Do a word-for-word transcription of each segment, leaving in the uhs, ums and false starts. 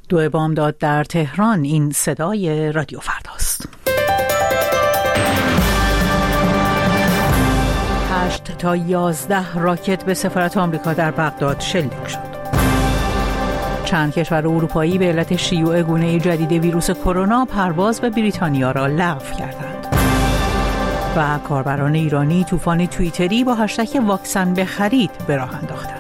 دو بامداد در تهران. این صدای رادیو فرداست. هشت تا یازده راکت به سفارت آمریکا در بغداد شلیک شد. چند کشور اروپایی به علت شیوع گونه جدید ویروس کرونا پرواز به بریتانیا را لغو کردند. و کاربران ایرانی طوفان توییتری با هشتگ واکسن بخرید به راه انداختند.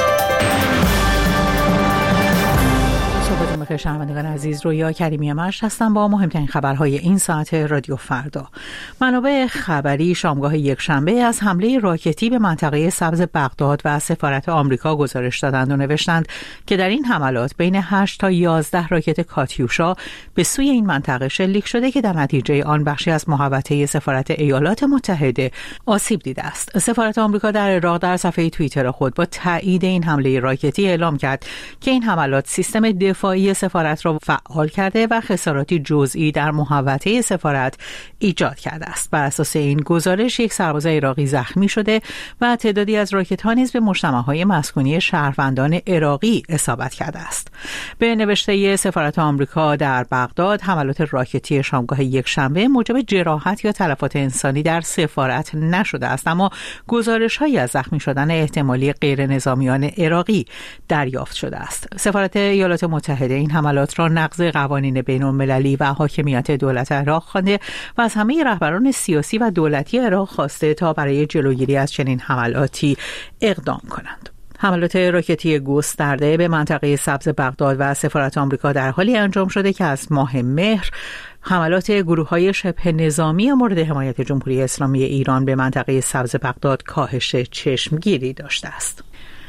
صبحتون بخیر شنوندگان عزیز، رویا کریمی مشت هستم با مهمترین خبرهای این ساعت رادیو فردا. منابع خبری شامگاه یک شنبه از حمله راکتی به منطقه سبز بغداد و سفارت آمریکا گزارش دادند و نوشتند که در این حملات بین هشت تا یازده راکت کاتیوشا به سوی این منطقه شلیک شده که در نتیجه آن بخشی از محوطه سفارت ایالات متحده آسیب دیده است. سفارت آمریکا در عراق در صفحه توییتر خود با تایید این حمله راکتی اعلام کرد که این حملات سیستم دفاعی سفارت را فعال کرده و خساراتی جزئی در محوطه سفارت ایجاد کرده است. بر اساس این گزارش یک سرباز عراقی زخمی شده و تعدادی از راکت‌ها نیز به مجتمع‌های مسکونی شهروندان عراقی اصابت کرده است. به نوشته سفارت آمریکا در بغداد، حملات راکتی شامگاه یک شنبه موجب جراحت یا تلفات انسانی در سفارت نشده است، اما گزارش‌هایی از زخمی شدن احتمالی غیر نظامیان عراقی دریافت شده است. سفارت ایالات متحده این حملات را نقض قوانین بین‌المللی و حاکمیت دولت عراق خوانده و از همه رهبران سیاسی و دولتی عراق خواسته تا برای جلوگیری از چنین حملاتی اقدام کنند. حملات راکتی گسترده به منطقه سبز بغداد و سفارت آمریکا در حالی انجام شده که از ماه مهر حملات گروه‌های شبه نظامی مورد حمایت جمهوری اسلامی ایران به منطقه سبز بغداد کاهش چشمگیری داشته است.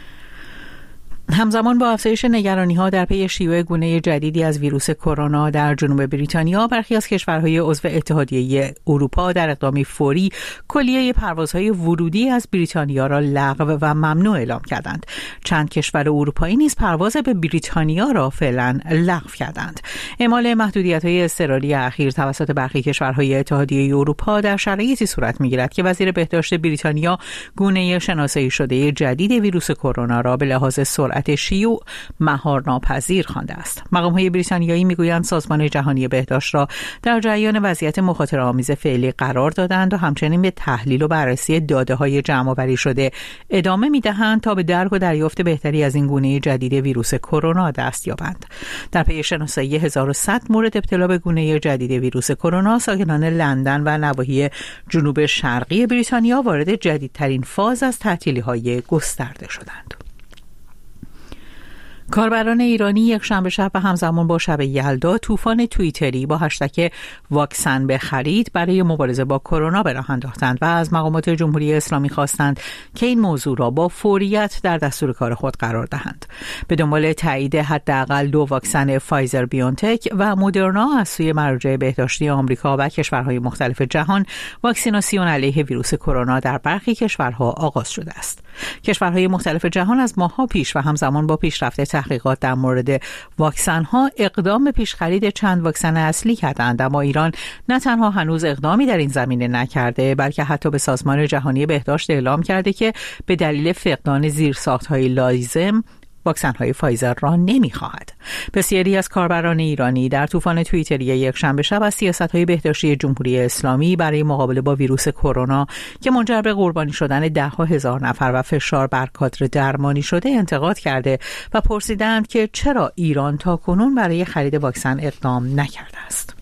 همزمان با افزایش نگرانی‌ها در پی شیوع گونه جدیدی از ویروس کرونا در جنوب بریتانیا، برخی از کشورهای عضو اتحادیه اروپا در اقدامی فوری کلیه پروازهای ورودی از بریتانیا را لغو و ممنوع اعلام کردند. چند کشور اروپایی نیز پرواز به بریتانیا را فعلا لغو کردند. اعمال محدودیت‌های اضطراری اخیر توسط برخی کشورهای اتحادیه اروپا در شرایطی صورت می‌گیرد که وزیر بهداشت بریتانیا گونه شناسایی شده جدید ویروس کرونا را به لحاظ سرعت شیوع مهار ناپذیر خوانده است. مقام‌های بریتانیایی میگویند سازمان جهانی بهداشت را در جریان وضعیت مخاطره‌آمیز فعلی قرار دادند و همچنین به تحلیل و بررسی داده‌های جمع‌آوری شده ادامه می‌دهند تا به درک و دریافت بهتری از این گونه جدید ویروس کرونا دست یابند. در پی شناسایی هزار و صد مورد ابتلا به گونه جدید ویروس کرونا، ساکنان لندن و نواحی جنوب شرقی بریتانیا وارد جدیدترین فاز از تعطیلی‌های گسترده شدند. کاربران ایرانی یک شنبه شب و همزمان با شب یلدا طوفان توییتری با هشتگ واکسن بخرید برای مبارزه با کرونا به راه انداختند و از مقامات جمهوری اسلامی خواستند که این موضوع را با فوریت در دستور کار خود قرار دهند. به دنبال تایید حداقل دو واکسن فایزر بیونتک و مدرنا از سوی مراجع بهداشتی آمریکا و کشورهای مختلف جهان، واکسیناسیون علیه ویروس کرونا در برخی کشورها آغاز شده است. کشورهای مختلف جهان از ماه‌ها پیش و همزمان با پیشرفت تحقیقات در مورد واکسن‌ها اقدام به پیش خرید چند واکسن اصلی کردند، اما ایران نه تنها هنوز اقدامی در این زمینه نکرده، بلکه حتی به سازمان جهانی بهداشت اعلام کرده که به دلیل فقدان زیرساخت‌های لازم واکسن‌های فایزر را نمی‌خواهد. بسیاری از کاربران ایرانی در طوفان توییتری یک شنبه شب از سیاست‌های بهداشتی جمهوری اسلامی برای مقابله با ویروس کرونا که منجر به قربانی شدن ده‌ها هزار نفر و فشار بر کادر درمانی شده انتقاد کرده و پرسیدند که چرا ایران تاکنون برای خرید واکسن اقدام نکرده است.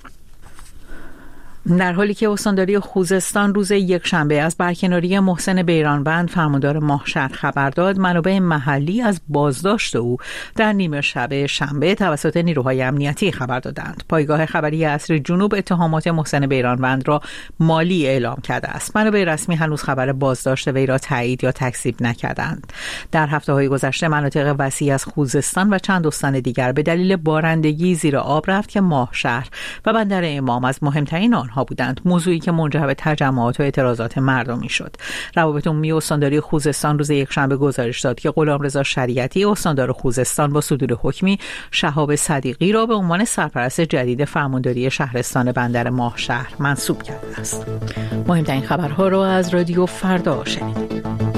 در حالی که استانداری خوزستان روز یک شنبه از برکناری محسن بیرانوند فرماندار ماهشهر خبر داد، منابع محلی از بازداشت او در نیمه شب شنبه توسط نیروهای امنیتی خبر دادند. پایگاه خبری عصر جنوب اتهامات محسن بیرانوند را مالی اعلام کرده است. منابع رسمی هنوز خبر بازداشت وی را تایید یا تکذیب نکردند. در هفته‌های گذشته مناطق وسیع از خوزستان و چند استان دیگر به دلیل بارندگی زیر آب رفت که ماهشهر و بندر امام از مهمترین آنها بودند، موضوعی که منجر به تجمعات و اعتراضات مردمی شد. روابط عمومی استانداری خوزستان روز یکشنبه گزارش داد که غلامرضا شریعتی استاندار خوزستان با صدور حکمی شهاب صدیقی را به عنوان سرپرست جدید فرمانداری شهرستان بندر ماهشهر منصوب کرده است. مهمترین خبرها را از رادیو فردا شنیدید.